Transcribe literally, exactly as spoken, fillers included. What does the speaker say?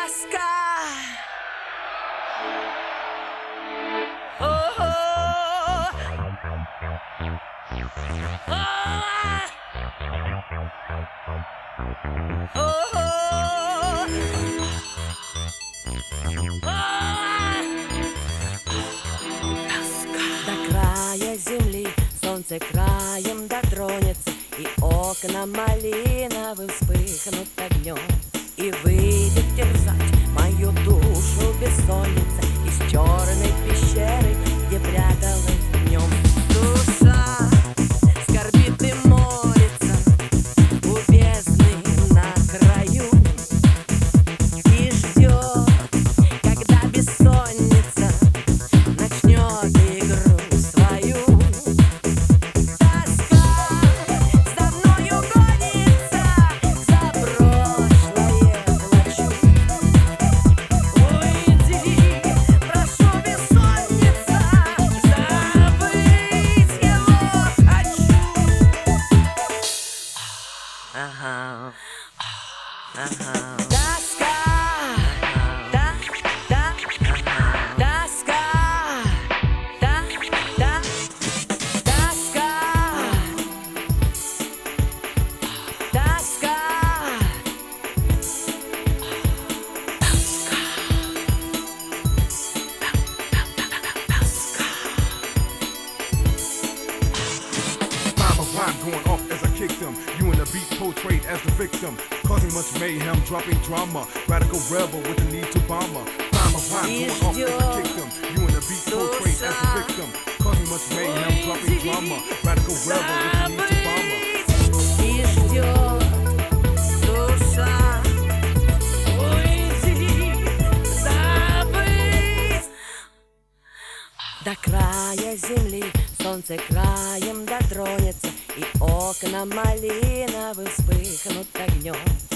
тоска. О-о-о. До края земли солнце краем дотронется, и окна малиновым вспыхнут огнем, и выйдет терзать мою душу бессонница из черной пещеры, где пряталась днем. Душа скорбит и молится у бездны на краю, и ждет, когда бессонница начнет игру свою. Тоска за мною гонится, за прошлое плачу. Уйди, прошу, бессонница, забыть его хочу. Ага, ага. Тоска, да, да, тоска, да, да, тоска, тоска, Rhyme of rhyme going off as I kicked them. You and the beat portrayed as the victim, causing much mayhem, dropping drama. Radical rebel with the need to bomb her. Rhyme of rhyme going off as I kicked them. You and the beat portrayed as the victim, causing much mayhem, dropping drama. Radical rebel with the need to bomb her. и ждет душа. Уйди, забыть. До края земли солнце краем дотронется, и окна малиновым вспыхнут огнем,